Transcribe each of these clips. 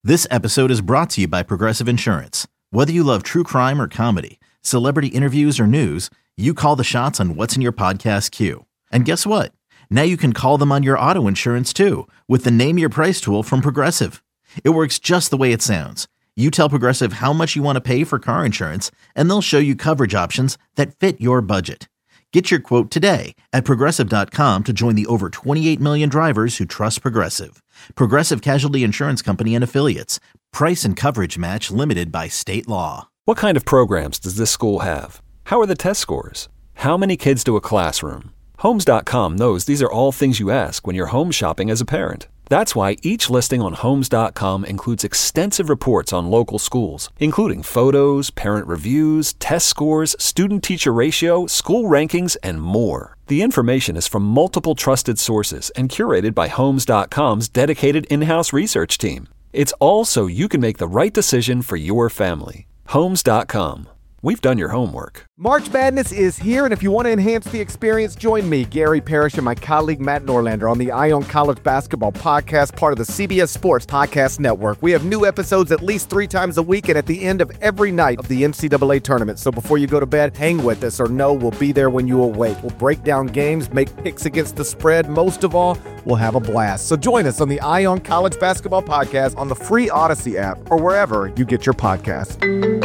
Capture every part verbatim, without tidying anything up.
This episode is brought to you by Progressive Insurance. Whether you love true crime or comedy, celebrity interviews or news, you call the shots on what's in your podcast queue. And guess what? Now you can call them on your auto insurance too with the Name Your Price tool from Progressive. It works just the way it sounds. You tell Progressive how much you want to pay for car insurance, and they'll show you coverage options that fit your budget. Get your quote today at Progressive dot com to join the over twenty-eight million drivers who trust Progressive. Progressive Casualty Insurance Company and Affiliates. Price and coverage match limited by state law. What kind of programs does this school have? How are the test scores? How many kids to a classroom? Homes dot com knows these are all things you ask when you're home shopping as a parent. That's why each listing on Homes dot com includes extensive reports on local schools, including photos, parent reviews, test scores, student-teacher ratio, school rankings, and more. The information is from multiple trusted sources and curated by Homes dot com's dedicated in-house research team. It's all so you can make the right decision for your family. Homes dot com. We've done your homework. March Madness is here, and if you want to enhance the experience, join me, Gary Parrish, and my colleague Matt Norlander on the Eye on College Basketball Podcast, part of the C B S Sports Podcast Network. We have new episodes at least three times a week and at the end of every night of the N C double A tournament. So before you go to bed, hang with us, or know we'll be there when you awake. We'll break down games, make picks against the spread. Most of all, we'll have a blast. So join us on the Eye on College Basketball Podcast on the free Odyssey app or wherever you get your podcasts.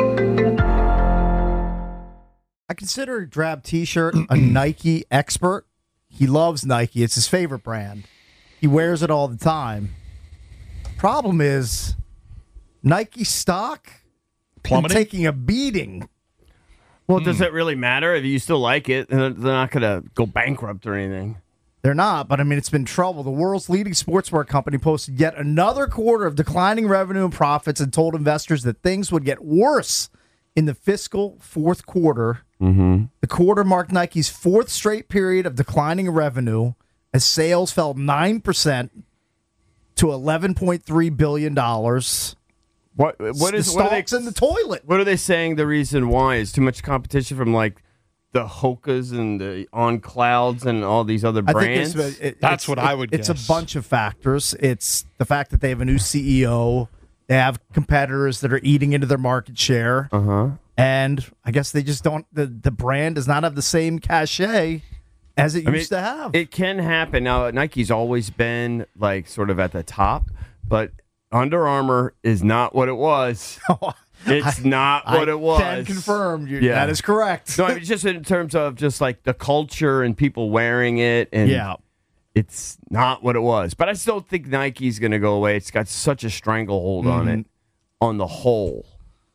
I consider Drab T-shirt a Nike expert. He loves Nike. It's his favorite brand. He wears it all the time. Problem is, Nike stock plummeting, taking a beating. Well, hmm. does it really matter if you still like it? They're not going to go bankrupt or anything. They're not, but I mean, it's been trouble. The world's leading sportswear company posted yet another quarter of declining revenue and profits and told investors that things would get worse in the fiscal fourth quarter. Mm-hmm. The quarter marked Nike's fourth straight period of declining revenue as sales fell nine percent to eleven point three billion dollars. What what is the what are they, in the toilet? What are they saying the reason why is too much competition from like the Hokas and the On Clouds and all these other brands? I think it's, it, That's it's, what it, I would It's guess. a bunch of factors. It's the fact that they have a new C E O. They have competitors that are eating into their market share. Uh-huh. And I guess they just don't, the, the brand does not have the same cachet as it I used mean, to have. It can happen. Now, Nike's always been like sort of at the top, but Under Armour is not what it was. It's I, not what I it was. Can confirm. You, yeah. That is correct. No, I mean, just in terms of just like the culture and people wearing it. And yeah. It's not what it was. But I still think Nike's going to go away. It's got such a stranglehold mm-hmm. on it on the whole.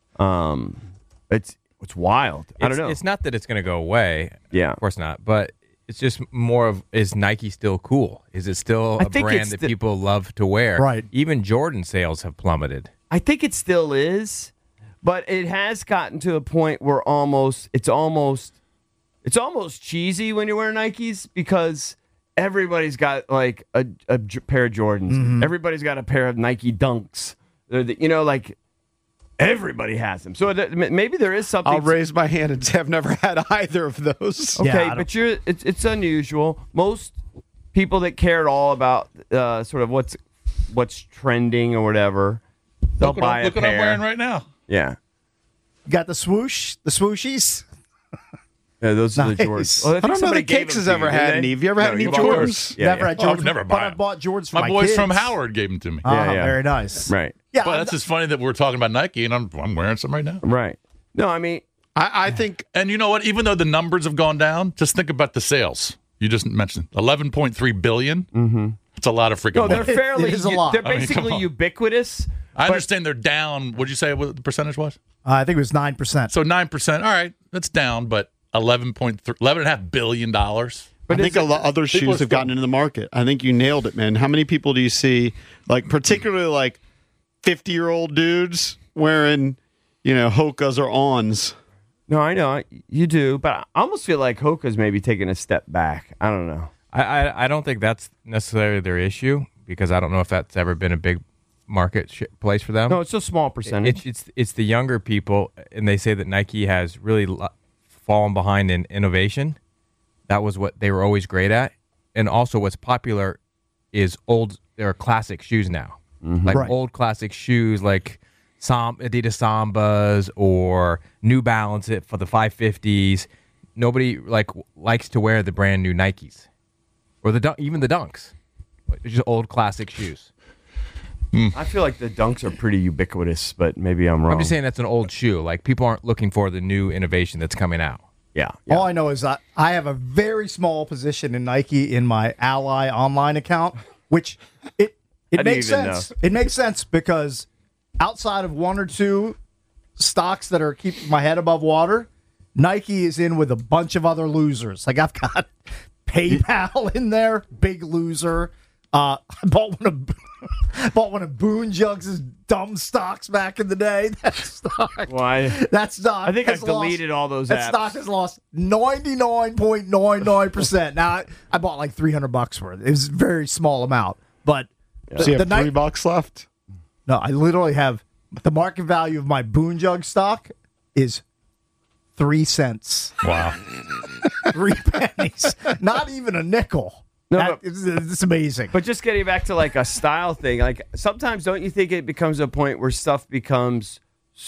Um, it's it's wild. It's, I don't know. It's not that it's going to go away. Yeah. Of course not. But it's just more of, is Nike still cool? Is it still I a brand that the, people love to wear? Right. Even Jordan sales have plummeted. I think it still is. But it has gotten to a point where almost it's almost it's almost cheesy when you wear Nikes because everybody's got like a, a pair of Jordans. Mm-hmm. Everybody's got a pair of Nike Dunks. The, you know, like everybody has them. So th- maybe there is something. I'll raise my hand and say I've never had either of those. Okay, yeah, but you're it's, it's unusual. Most people that care at all about uh, sort of what's what's trending or whatever, they'll look buy what, a look pair. Look what I'm wearing right now. Yeah. You got the swoosh, the swooshies. Yeah, those are nice. the Jordans. Well, I, I don't know that Cakes has ever had any. Have you ever no, had any you Jordans? Yeah, never yeah. had Oh, Jordans. I've never but bought I them. bought Jordans for my, my boys kids. from Howard gave them to me. Ah, Yeah, yeah. very nice. Right. Yeah, But that's just funny that we're talking about Nike, and I'm I'm wearing some right now. Right. No, I mean, I, I think, and you know what? Even though the numbers have gone down, just think about the sales. You just mentioned eleven point three billion. Mm-hmm. It's a lot of freaking no, money. they're fairly. It is a lot. They're I mean, basically come on. ubiquitous. I understand they're down. What did you say what the percentage was? Uh, I think it was nine percent. So nine percent. All right, that's down, but eleven point three, eleven and a half billion dollars. But I think a lot other people shoes are have still- gotten into the market. I think you nailed it, man. How many people do you see, like particularly like fifty-year-old dudes wearing, you know, Hokas or Ons? No, I know you do, but I almost feel like Hoka's maybe taking a step back. I don't know. I, I, I don't think that's necessarily their issue because I don't know if that's ever been a big market sh- place for them. No, it's a small percentage. It, it's it's the younger people, and they say that Nike has really lo- fallen behind in innovation. That was what they were always great at, and also what's popular is old. There are classic shoes now. like Right. old classic shoes, like Sam- Adidas Sambas or New Balance it for the five fifties. Nobody like likes to wear the brand new Nikes or the dun- even the Dunks. It's just old classic shoes. I feel like the Dunks are pretty ubiquitous, but maybe I'm wrong. I'm just saying that's an old shoe. Like people aren't looking for the new innovation that's coming out. Yeah. yeah. All I know is I, I have a very small position in Nike in my Ally online account, which it How it do you makes even sense. It makes sense because outside of one or two stocks that are keeping my head above water, Nike is in with a bunch of other losers. Like I've got PayPal in there, big loser. Uh, I bought one of bought one of Boone Jugs' dumb stocks back in the day. That stock, Why? that stock. I think has I've deleted lost, all those That apps. stock has lost ninety-nine point nine nine percent. Now I, I bought like three hundred bucks worth. It was a very small amount, but the, So you the have night- three bucks left? no, I literally have the market value of my Boone Jug stock is three cents, Wow. three pennies, not even a nickel. No, That- but- it's, it's amazing. But just getting back to like a style thing, like sometimes don't you think it becomes a point where stuff becomes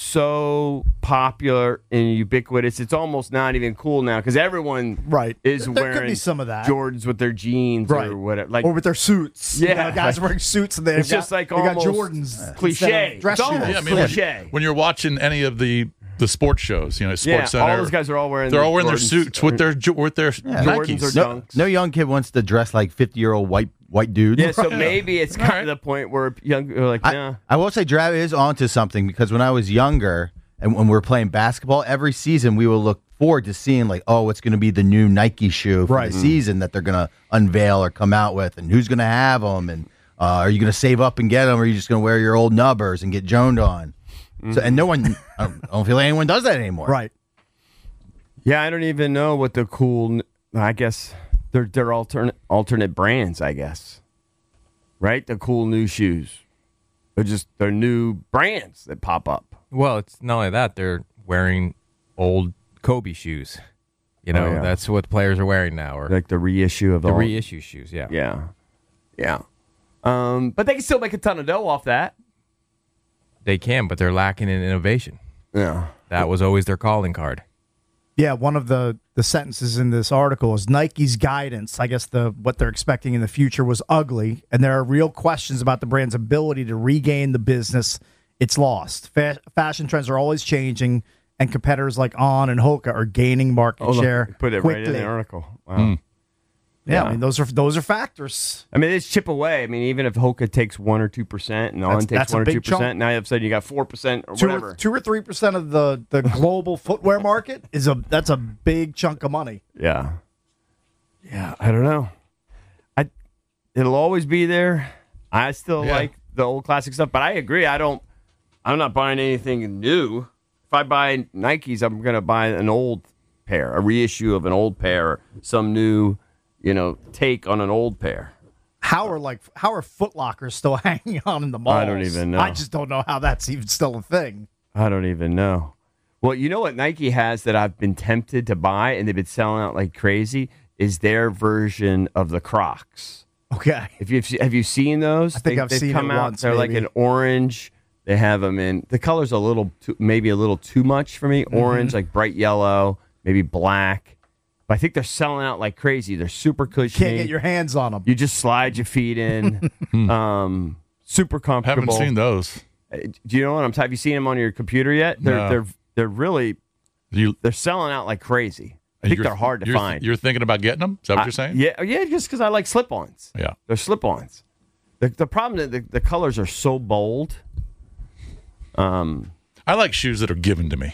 so popular and ubiquitous, it's almost not even cool now because everyone Right. is There could wearing be some of that. Jordans with their jeans Right. or whatever. Like or with their suits. Yeah, You know, guys like- wearing suits and they've it's got, just like they got almost Jordans. cliche. instead of dress It's shoes. almost Yeah, I mean, when, cliche. when you're watching any of the the sports shows, you know, yeah, Sports Center, all those guys are all wearing. they're all wearing their Jordans. suits with their jo- with their Jordans Nikes. or No, Dunks. no young kid wants to dress like fifty-year-old white white dudes. Yeah, so maybe it's kind of the point where young are like, I, nah. I will say Drav is onto something because when I was younger and when we were playing basketball, every season we will look forward to seeing like, oh, what's going to be the new Nike shoe for Right. the season that they're going to unveil or come out with, and who's going to have them, and uh, are you going to save up and get them, or are you just going to wear your old nubbers and get joned on? So, and no one, I don't, I don't feel like anyone does that anymore. Right. Yeah, I don't even know what the cool. I guess they're they're alternate alternate brands. I guess, right? The cool new shoes. They're just they're new brands that pop up. Well, it's not only that, they're wearing old Kobe shoes. You know, Oh, yeah. that's what players are wearing now, or Like the reissue of the all. reissue shoes. Yeah. Yeah, yeah. Um, but they can still make a ton of dough off that. They can, but they're lacking in innovation. Yeah. That was always their calling card. Yeah, one of the, the sentences in this article is Nike's guidance. I guess the what they're expecting in the future was ugly, and there are real questions about the brand's ability to regain the business it's lost. Fa- fashion trends are always changing, and competitors like On and Hoka are gaining market Oh, look, share they put it quickly. right in the article. Wow. Yeah, Yeah. I mean those are those are factors. I mean, it's chip away. I mean, even if Hoka takes one or two percent, and On That's- takes that's a one or big two percent, chunk. now all of a sudden you got four percent or Two whatever. or, two or three percent of the, the global footwear market is a that's a big chunk of money. Yeah. Yeah, I don't know. I it'll always be there. I still Yeah. like the old classic stuff, but I agree. I don't I'm not buying anything new. If I buy Nikes, I'm going to buy an old pair, a reissue of an old pair, or some new, you know, take on an old pair. How are like how are Foot Lockers still hanging on in the malls? I don't even know. I just don't know how that's even still a thing. I don't even know. Well, you know what Nike has that I've been tempted to buy and they've been selling out like crazy is their version of the Crocs. Okay. If you have you seen those? I think they, I've they've seen come it out. once, They're like maybe. an orange. They have them in the color's a little too, maybe a little too much for me. Mm-hmm. Orange, like bright yellow, maybe black. But I think they're selling out like crazy. They're super cushiony. Can't get your hands on them. you just slide your feet in. um, super comfortable. Haven't seen those. Uh, Do you know what I'm talking? Have you seen them on your computer yet? They're No. they're they're really You, they're selling out like crazy. I think you're- they're hard to you're, find. You're thinking about getting them? Is that what I- you're saying? Yeah, yeah, just because I like slip-ons. Yeah. They're slip-ons. The, the problem is the, the colors are so bold. Um, I like shoes that are given to me.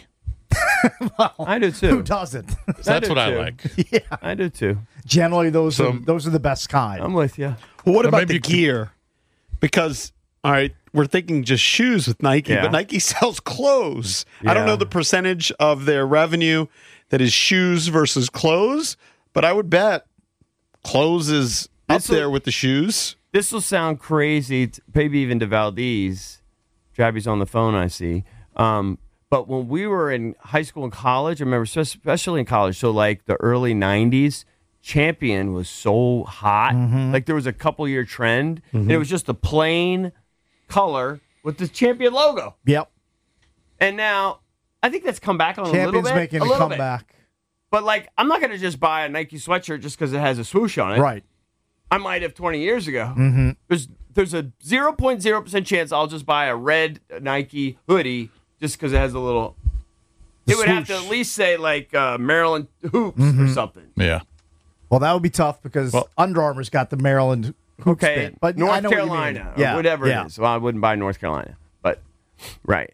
I do too. Who doesn't? That's do what I too. like. I do too. Generally, those So- are those are the best kind. I'm with you. Well, what Well, about maybe the you could- gear? Because, all right, we're thinking just shoes with Nike, Yeah. but Nike sells clothes. I don't Yeah. know the percentage of their revenue that is shoes versus clothes, but I would bet clothes is up This'll- there with the shoes. This will sound crazy, t- maybe even to Valdez. Jabby's on the phone, I see. Um, but when we were in high school and college, I remember, spe- especially in college, so like the early nineties, Champion was so hot. Like there was a couple year trend, and it was just a plain color with the Champion logo. Yep. And now, I think that's come back on a little Champion's bit. making a a little bit. comeback. But, like, I'm not going to just buy a Nike sweatshirt just because it has a swoosh on it. Right. I might have twenty years ago. Mm-hmm. There's there's a zero point zero percent chance I'll just buy a red Nike hoodie just because it has a little. The it would have to swoosh. at least say, like, uh, Maryland Hoops Mm-hmm. or something. Yeah. Well, that would be tough because Well- Under Armour's got the Maryland hoop Okay, spin. But I North know what you mean. Carolina or Yeah, whatever yeah. it is. Well, I wouldn't buy North Carolina. But, right.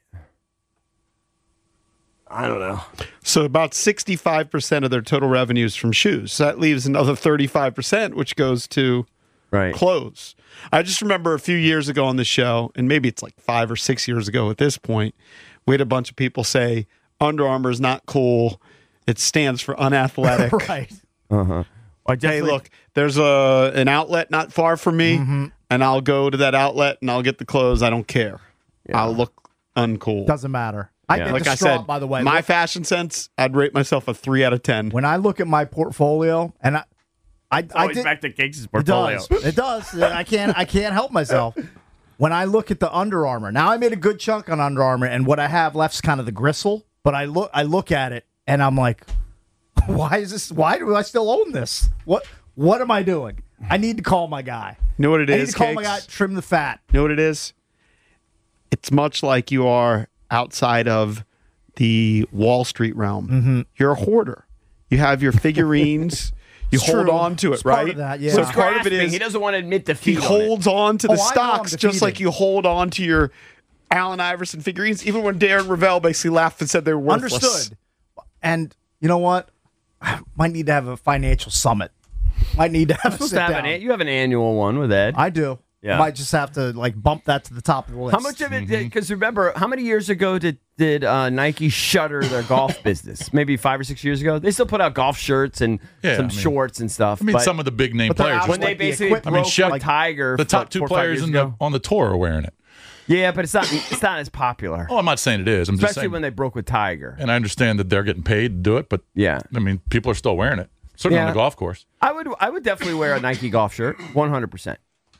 I don't know. So about sixty-five percent of their total revenue is from shoes. So that leaves another thirty-five percent, which goes to Right. clothes. I just remember a few years ago on the show, and maybe it's like five or six years ago at this point, we had a bunch of people say Under Armour is not cool. It stands for unathletic. Right. Uh-huh. I Hey, definitely, look, there's a an outlet not far from me, and I'll go to that outlet and I'll get the clothes. I don't care. I'll look uncool. Doesn't matter. I Yeah. get like I distraught, said, by the way. my Look, fashion sense, I'd rate myself a three out of ten. when I look at my portfolio, and I, I, I always did, back to Cakes' it portfolio. does. It does. I can't. I can't help myself. When I look at the Under Armour, now I made a good chunk on Under Armour, and what I have left's kind of the gristle. But I look, I look at it, and I'm like, why is this? Why do I still own this? What? What am I doing? I need to call my guy. You know what it I need is, to call my Cakes? guy. Trim the fat. You know what it is? It's much like you are outside of the Wall Street realm. Mm-hmm. You're a hoarder. You have your figurines. You It's hold true. on to it, It's part right? of that, yeah. So He's part of it grasping. is He doesn't want to admit he defeat on it. holds on to the Oh, I know I'm stocks just defeated. like you hold on to your Allen Iverson figurines. Even when Darren Ravel basically laughed and said they were worthless. Understood. And you know what? I might need to have a financial summit. Might need to have a Supposed sit to have down. an, you have an annual one with Ed. I do. Yeah. Might just have to like bump that to the top of the list. How much of it? Because remember, how many years ago did did uh, Nike shutter their golf business? Maybe five or six years ago. They still put out golf shirts and Yeah, some I mean- shorts and stuff. I mean, but some of the big name But they're players. out when like they the basically equipment- broke I mean, shut- like Tiger, the top what, two four or five players years in the, ago? on the tour are wearing it. Yeah, but it's not it's not as popular, Oh, I'm not saying it is. I'm just especially saying. when they broke with Tiger. and I understand that they're getting paid to do it, but Yeah. I mean, people are still wearing it. Certainly on Yeah. the golf course. I would I would definitely wear a Nike golf shirt, one hundred percent.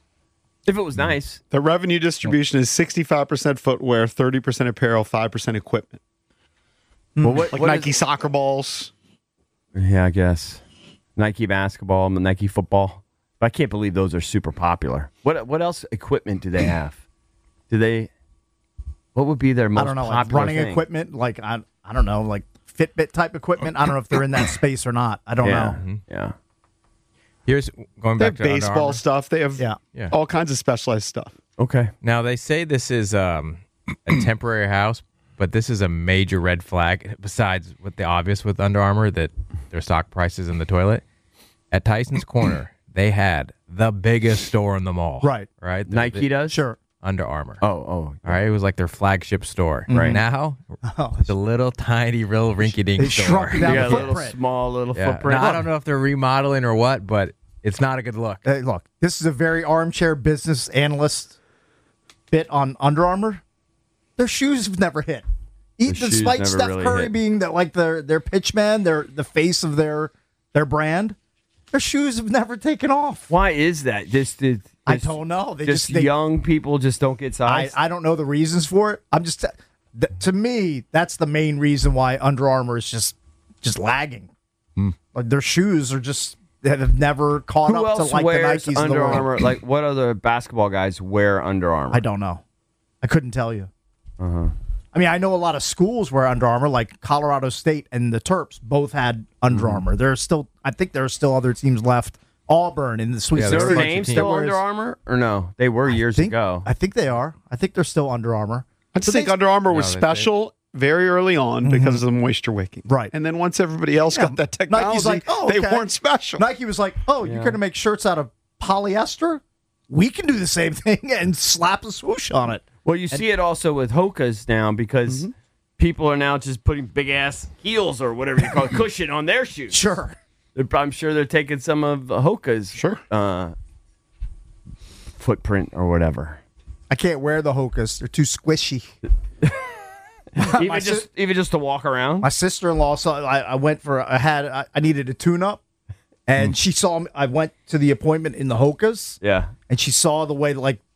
If it was nice. The revenue distribution is sixty-five percent footwear, thirty percent apparel, five percent equipment. Well, what, Like what Nike is- soccer balls. Yeah, I guess. Nike basketball, Nike football. But I can't believe those are super popular. What what else equipment do they have? Do they? What would be their most I don't know, like popular running thing? equipment, like I, I don't know, like Fitbit type equipment. I don't know if they're in that space or not. I don't Yeah, know. yeah. Here's going They back have to Under baseball Armour. stuff. They have Yeah. Yeah. all kinds of specialized stuff. Okay. Now they say this is um, a temporary house, but this is a major red flag. Besides what the obvious with Under Armour, that their stock price is in the toilet. At Tyson's Corner, they had the biggest store in the mall. Right. Right. The- Nike the- does. Sure. Under Armour. Oh, oh. All right. It was like their flagship store. Mm-hmm. Right now, Oh, it's a little tiny, real rinky-dink They store. shrunk down You got the a little footprint. small little Yeah. footprint. Now, I don't know if they're remodeling or what, but it's not a good look. Hey, look, this is a very armchair business analyst bit on Under Armour. Their shoes have never hit. E- The shoes Despite never Steph really Curry hit. being the, like their their pitch man, their the face of their their brand, their shoes have never taken off. Why is that? Just, just I don't know. They just just, they, young people just don't get I, size. I don't know the reasons for it. I'm just th- to me that's the main reason why Under Armour is just just lagging. Like their shoes are just that have never caught Who up to else like the wears Nikes of the Under world. Armour? Like, what other basketball guys wear Under Armour? I don't know. I couldn't tell you. Uh-huh. I mean, I know a lot of schools wear Under Armour, like Colorado State and the Terps both had Under Mm-hmm. Armour. There's still, I think there are still other teams left. Auburn in the Sweet Yeah, Is there Notre were a bunch sixteen. Dame of still There Under was- Armour or no? They were years think, ago. I think they are. I think they're still Under Armour. I just But think they- Under Armour was No, they- special very early on because of the moisture wicking. Right. And then once everybody else Yeah, got that technology, Nike's like, oh, they okay. weren't special. Nike was like, oh, you're going to make shirts out of polyester? We can do the same thing and slap a swoosh on it. Well, you see it also with Hoka's now because people are now just putting big ass heels or whatever you call it, cushion on their shoes. Sure. They're- I'm sure they're taking some of Hoka's Sure. uh, footprint or whatever. I can't wear the Hokas. They're too squishy. Even My just sis- even just to walk around. My sister-in-law saw. I, I went for. I had. I, I needed a tune-up, and she saw me. I went to the appointment in the Hokas, Yeah. and she saw the way like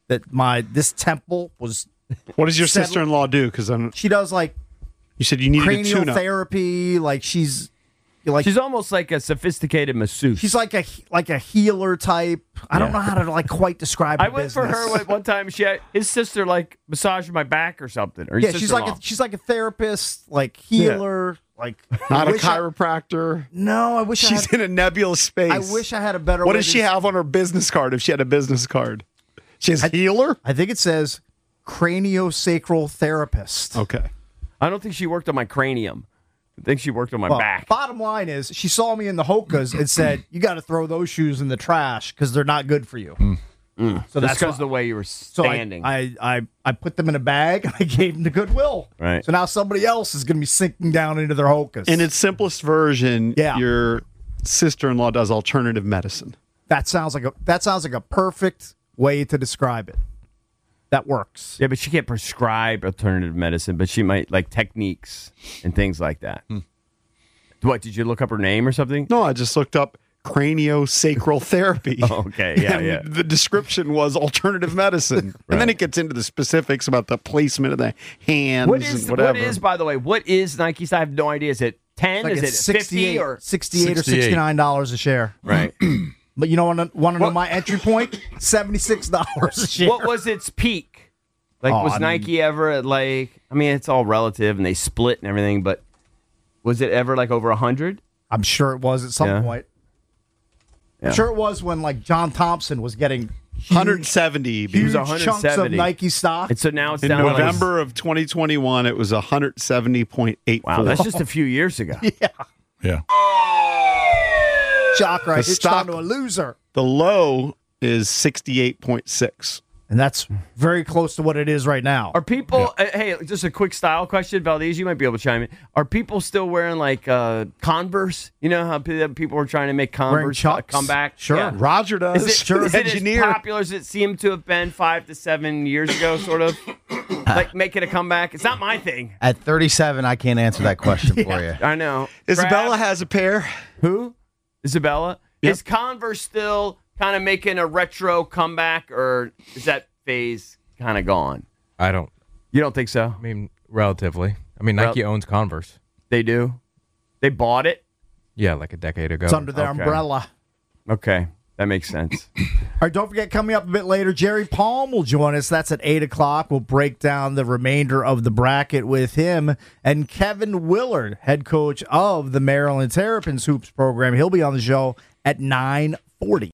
that my this temple was. What does your Settle- sister-in-law do? Because I'm. She does like You said you needed a cranial tune-up. therapy. Like she's like She's almost like a sophisticated masseuse. she's like a like a healer type. I don't Yeah. know how to like quite describe. I her went for business. her one- one time. She had, his sister like massaged my back or something. Or Yeah, his she's like a, sister-in-law. she's like a therapist, like healer, like Not I a wish I- chiropractor. no, I wish I She's had, in a nebulous space. I wish I had a better. What way does to she des- have on her business card if she had a business card? She has healer? I think it says craniosacral therapist. Okay. I don't think she worked on my cranium. I think she worked on my Well, back. bottom line is, she saw me in the Hokas and said, "You got to throw those shoes in the trash because they're not good for you." So That's that's because why- the way you were So I, standing. I, I, I put them in a bag and I gave them to Goodwill. Right. So now somebody else is going to be sinking down into their Hokas. In its simplest version, Yeah. your sister-in-law does alternative medicine. that sounds like a that sounds like a perfect way to describe it. That works. yeah, but she can't prescribe alternative medicine, but she might like techniques and things like that. What, did you look up her name or something? No, I just looked up craniosacral therapy. Oh, okay, yeah, And yeah. The description was alternative medicine. And then it gets into the specifics about the placement of the hands What is, and whatever. what is, by the way, what is Nike's? I have no idea. Is it ten? Like is it's it fifty sixty-eight or sixty-eight or sixty-eight. sixty-nine dollars a share. right? But you know what? Want to know my entry point? Seventy-six dollars a share. What was its peak? Like, Oh, was I mean- Nike ever at like? I mean, it's all relative, and they split and everything. But was it ever like over a hundred? I'm sure it was at some Yeah. point. Yeah. I'm sure it was when like John Thompson was getting huge, one hundred seventy. huge was chunks of one hundred seventy. Nike stock. And so now it's In down to like- November of twenty twenty-one, it was one hundred seventy point eight four. Wow, that's just a few years ago. Yeah. Shock right. The It's stock- down to a loser. The low is sixty-eight point six. And that's very close to what it is right now. Are people? Uh, hey, just a quick style question, Valdez. You might be able to chime in. Are people still wearing like uh, Converse? You know how pe- people are trying to make Wearing Converse uh, Chucks? come back? Sure. Yeah. Roger does. Is it, sure. is it Engineer. as popular as it seemed to have been five to seven years ago? Sort of like making a comeback. It's not my thing. At thirty-seven, I can't answer that question for you. I know. Isabella Brad, has a pair. who? Isabella. Yep. Is Converse still kind of making a retro comeback, or is that phase kind of gone? I don't. You don't think so? I mean, relatively. I mean, Nike Rel- owns Converse. They do. They bought it. Yeah, like a decade ago. It's under their Okay. umbrella. Okay, that makes sense. All right, don't forget, coming up a bit later, Jerry Palm will join us. That's at eight o'clock. We'll break down the remainder of the bracket with him. And Kevin Willard, head coach of the Maryland Terrapins Hoops program. He'll be on the show at nine forty.